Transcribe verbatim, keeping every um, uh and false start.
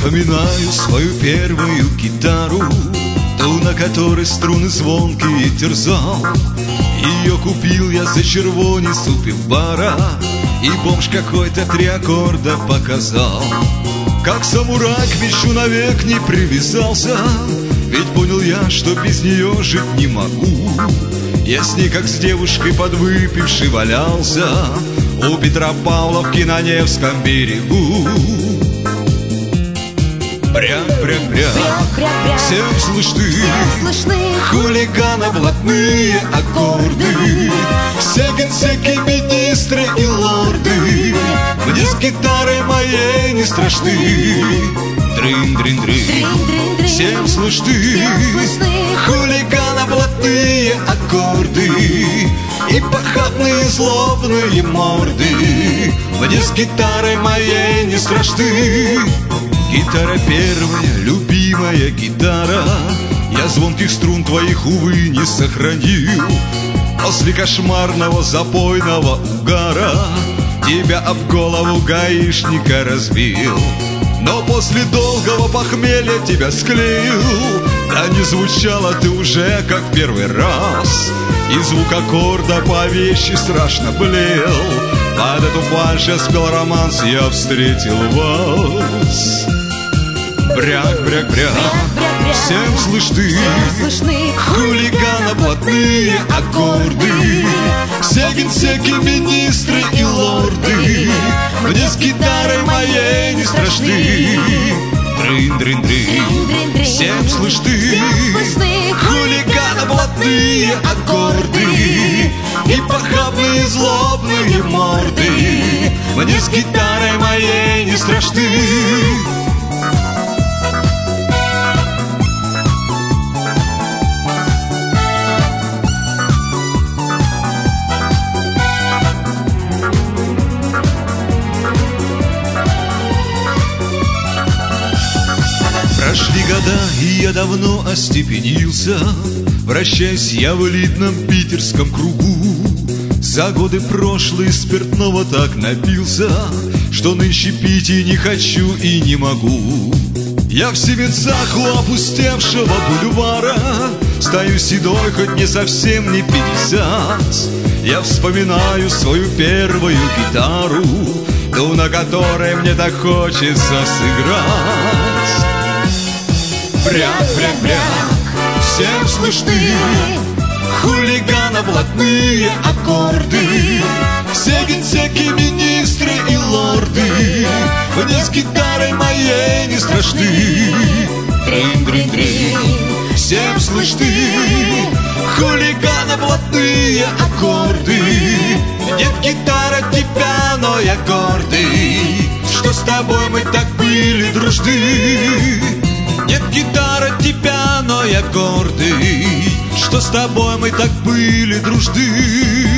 вспоминаю свою первую гитару, ту, на которой струны звонкие терзал. Ее купил я за червонец у пивбара, и бомж какой-то три аккорда показал. Как самурай к мечу навек не привязался, ведь понял я, что без нее жить не могу. Я с ней как с девушкой подвыпивший валялся у Петропавловки на Невском берегу. Бряк, бряк, бряк, всем слышны, хулиганы блатные аккорды. Все генсеки, министры и лорды мне с гитарой моей не страшны. Дрын-дрын-дрын, всем слышны, хулиганы блатные аккорды и похабные злобные морды мне с гитарой моей не страшны. Гитара первая, любимая гитара, я звонких струн твоих, увы, не сохранил. После кошмарного запойного угара тебя об голову гаишника разбил. Но после долгого похмелья тебя склеил, да не звучала ты уже как первый раз, и звук аккорда по вещи страшно блеял. Под эту фальшь я спел романс, я встретил вас. Бряк, бряк, бряк, всем слышны, хулиганы блатные аккорды. Все генсеки, министры и лорды мне с гитарой моей не страшны. Дрын-дрын-дрын, всем слышны, хулиганы блатные аккорды и похабные злобные морды мне с гитарой моей не страшны. Прошли года, и я давно остепенился, вращаясь я в элитном питерском кругу. За годы прошлые спиртного так напился, что нынче пить и не хочу, и не могу. Я в семецах у опустевшего бульвара стою седой, хоть мне совсем не пятьдесят. Я вспоминаю свою первую гитару, ту, на которой мне так хочется сыграть. Бряк, бряк, бряк, всем слышны, хулиганы блатные аккорды. Все генсеки, министры и лорды мне с гитарой моей не страшны. Дрын-дрын-дрын, всем слышны, хулиганы блатные аккорды. Нет, гитара тебя, но я гордый, что с тобой мы так были дружны. Нет, гитара тебя, но я гордый, что с тобой мы так были дружны.